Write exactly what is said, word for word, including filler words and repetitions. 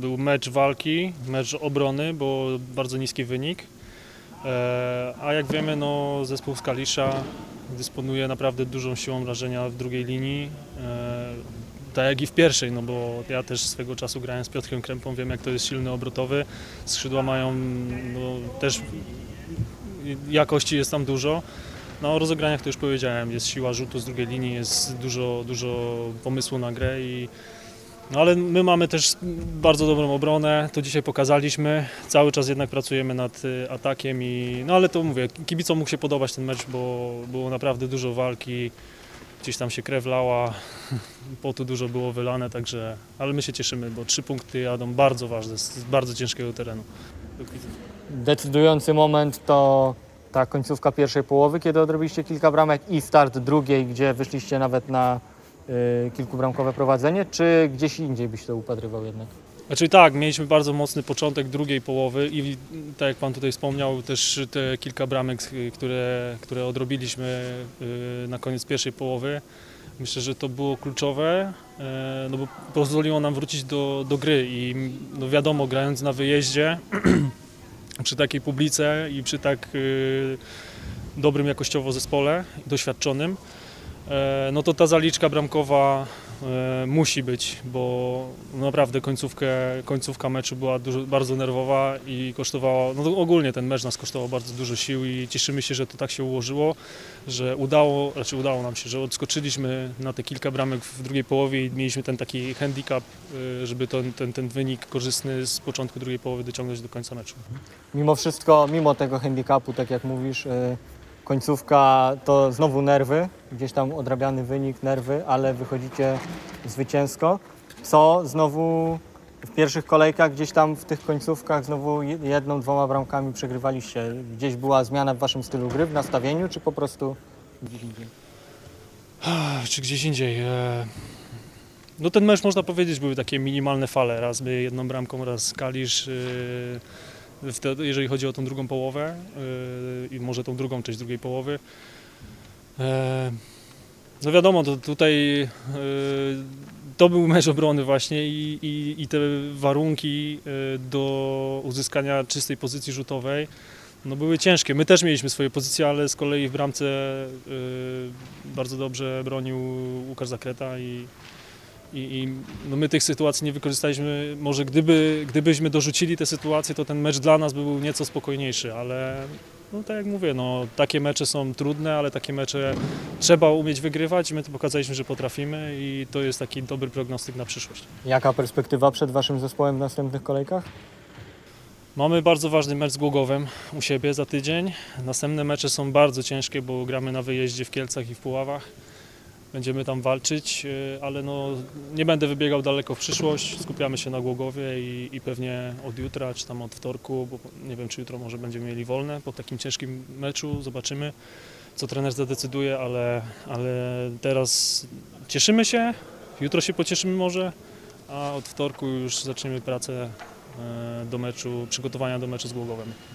był mecz walki, mecz obrony, bo bardzo niski wynik. A jak wiemy, no, zespół z Kalisza dysponuje naprawdę dużą siłą wrażenia w drugiej linii, tak jak i w pierwszej, no bo ja też swego czasu grałem z Piotrkiem Krępą, wiem jak to jest silny obrotowy, skrzydła mają no, też jakości jest tam dużo. No, o rozegraniach to już powiedziałem, jest siła rzutu z drugiej linii, jest dużo, dużo pomysłu na grę, i, no, ale my mamy też bardzo dobrą obronę, to dzisiaj pokazaliśmy, cały czas jednak pracujemy nad atakiem, i, no ale to mówię, kibicom mógł się podobać ten mecz, bo było naprawdę dużo walki, gdzieś tam się krew lała, potu dużo było wylane, także, ale my się cieszymy, bo trzy punkty jadą bardzo ważne, z bardzo ciężkiego terenu. Decydujący moment to ta końcówka pierwszej połowy, kiedy odrobiliście kilka bramek, i start drugiej, gdzie wyszliście nawet na y, kilkubramkowe prowadzenie, czy gdzieś indziej byś to upatrywał jednak? Znaczy tak, mieliśmy bardzo mocny początek drugiej połowy i tak jak Pan tutaj wspomniał, też te kilka bramek, które, które odrobiliśmy na koniec pierwszej połowy. Myślę, że to było kluczowe, no bo pozwoliło nam wrócić do, do gry, i no wiadomo, grając na wyjeździe, przy takiej publice i przy tak dobrym jakościowo zespole, doświadczonym, no to ta zaliczka bramkowa musi być, bo naprawdę końcówkę, końcówka meczu była dużo, bardzo nerwowa i kosztowała, no ogólnie ten mecz nas kosztował bardzo dużo sił, i cieszymy się, że to tak się ułożyło, że udało, raczej udało nam się, że odskoczyliśmy na te kilka bramek w drugiej połowie i mieliśmy ten taki handicap, żeby ten, ten, ten wynik korzystny z początku drugiej połowy dociągnąć do końca meczu. Mimo wszystko, mimo tego handicapu, tak jak mówisz, końcówka to znowu nerwy, gdzieś tam odrabiany wynik, nerwy, ale wychodzicie zwycięsko. Co znowu w pierwszych kolejkach, gdzieś tam w tych końcówkach znowu jedną, dwoma bramkami przegrywaliście. Gdzieś była zmiana w waszym stylu gry, w nastawieniu, czy po prostu gdzieś indziej? Czy gdzieś indziej? No ten mecz, można powiedzieć, były takie minimalne fale. Raz my jedną bramką, raz Kalisz. Wtedy, jeżeli chodzi o tą drugą połowę yy, i może tą drugą część drugiej połowy. Yy, no wiadomo, to tutaj yy, to był mecz obrony właśnie, i, i, i te warunki yy, do uzyskania czystej pozycji rzutowej no były ciężkie. My też mieliśmy swoje pozycje, ale z kolei w bramce yy, bardzo dobrze bronił Łukasz Zakreta, i I, i no my tych sytuacji nie wykorzystaliśmy. Może gdyby, gdybyśmy dorzucili te sytuacje, to ten mecz dla nas był nieco spokojniejszy, ale no tak jak mówię, no, takie mecze są trudne, ale takie mecze trzeba umieć wygrywać, i my to pokazaliśmy, że potrafimy, i to jest taki dobry prognostyk na przyszłość. Jaka perspektywa przed waszym zespołem w następnych kolejkach? Mamy bardzo ważny mecz z Głogowem u siebie za tydzień. Następne mecze są bardzo ciężkie, bo gramy na wyjeździe w Kielcach i w Puławach. Będziemy tam walczyć, ale no, nie będę wybiegał daleko w przyszłość, skupiamy się na Głogowie, i, i pewnie od jutra, czy tam od wtorku, bo nie wiem, czy jutro może będziemy mieli wolne po takim ciężkim meczu, zobaczymy, co trener zadecyduje, ale, ale teraz cieszymy się, jutro się pocieszymy może, a od wtorku już zaczniemy pracę do meczu, przygotowania do meczu z Głogowem.